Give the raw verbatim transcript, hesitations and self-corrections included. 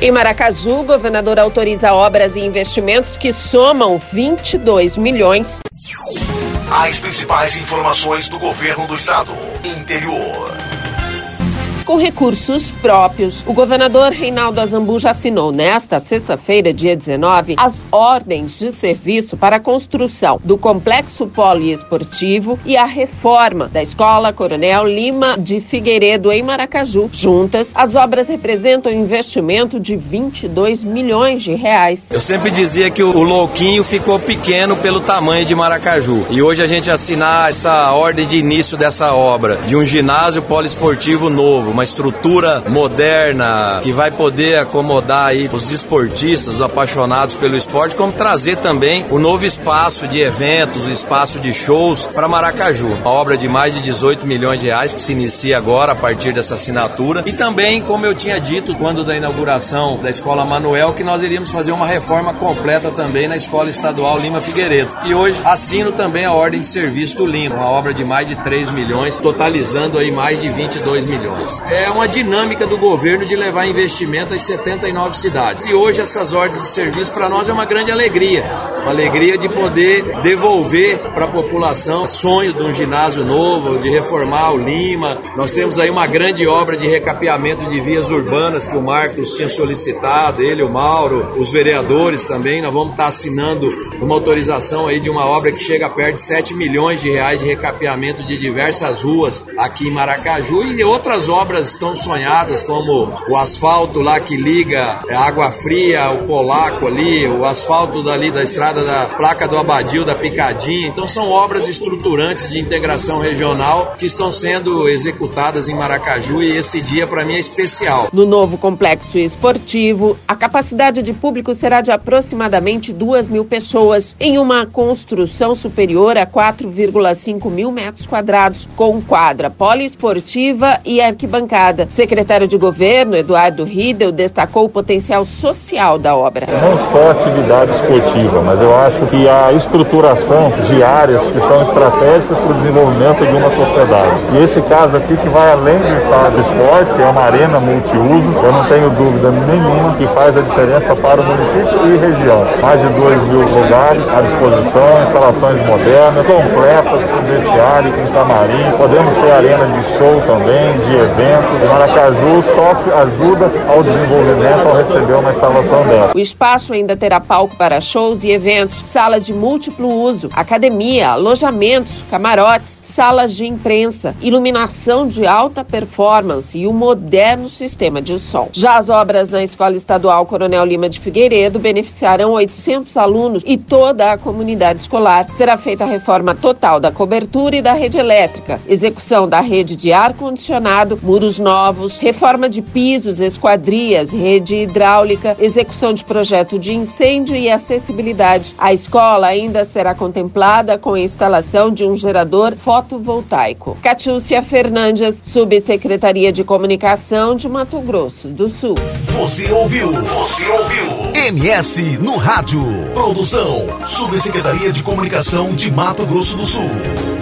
Em Maracaju, o governador autoriza obras e investimentos que somam vinte e dois milhões. As principais informações do governo do estado. Interior. Com recursos próprios, o governador Reinaldo Azambuja assinou nesta sexta-feira, dia dezenove, as ordens de serviço para a construção do complexo poliesportivo e a reforma da Escola Coronel Lima de Figueiredo, em Maracaju. Juntas, as obras representam um investimento de vinte e dois milhões de reais. Eu sempre dizia que o louquinho ficou pequeno pelo tamanho de Maracaju. E hoje a gente assinar essa ordem de início dessa obra, de um ginásio poliesportivo novo, uma estrutura moderna que vai poder acomodar aí os desportistas, os apaixonados pelo esporte, como trazer também o novo espaço de eventos, o espaço de shows para Maracaju. Uma obra de mais de dezoito milhões de reais que se inicia agora a partir dessa assinatura. E também, como eu tinha dito quando da inauguração da Escola Manuel, que nós iríamos fazer uma reforma completa também na Escola Estadual Lima Figueiredo. E hoje assino também a ordem de serviço do Lima, uma obra de mais de três milhões, totalizando aí mais de vinte e dois milhões. É uma dinâmica do governo de levar investimento às setenta e nove cidades. E hoje essas ordens de serviço para nós é uma grande alegria. Uma alegria de poder devolver para a população o sonho de um ginásio novo, de reformar o Lima. Nós temos aí uma grande obra de recapeamento de vias urbanas que o Marcos tinha solicitado, ele, o Mauro, os vereadores também. Nós vamos estar assinando uma autorização aí de uma obra que chega a perto de sete milhões de reais de recapeamento de diversas ruas aqui em Maracaju, e outras obras estão sonhadas, como o asfalto lá que liga a Água Fria, o Polaco ali, o asfalto dali da estrada da Placa do Abadio, da Picadinha. Então são obras estruturantes de integração regional que estão sendo executadas em Maracaju, e esse dia para mim é especial. No novo complexo esportivo, a capacidade de público será de aproximadamente duas mil pessoas, em uma construção superior a quatro vírgula cinco mil metros quadrados, com quadra poliesportiva e arquibancada. O secretário de governo, Eduardo Riedel, destacou o potencial social da obra. Não só atividade esportiva, mas eu acho que a estruturação de áreas que são estratégicas para o desenvolvimento de uma sociedade. E esse caso aqui, que vai além do estado de esporte, é uma arena multiuso, eu não tenho dúvida nenhuma que faz a diferença para o município e região. Mais de dois mil lugares à disposição, instalações modernas, completas, com vestiário, com camarim. Podemos ter arena de show também, de eventos. Maracaju só ajuda ao desenvolvimento ao receber uma instalação dessa. O espaço ainda terá palco para shows e eventos, sala de múltiplo uso, academia, alojamentos, camarotes, salas de imprensa, iluminação de alta performance e um moderno sistema de som. Já as obras na Escola Estadual Coronel Lima de Figueiredo beneficiarão oitocentos alunos e toda a comunidade escolar. Será feita a reforma total da cobertura e da rede elétrica, execução da rede de ar-condicionado, muros novos, reforma de pisos, esquadrias, rede hidráulica, execução de projeto de incêndio e acessibilidade. A escola ainda será contemplada com a instalação de um gerador fotovoltaico. Catiúcia Fernandes, Subsecretaria de Comunicação de Mato Grosso do Sul. Você ouviu? Você ouviu? M S no rádio. Produção, Subsecretaria de Comunicação de Mato Grosso do Sul.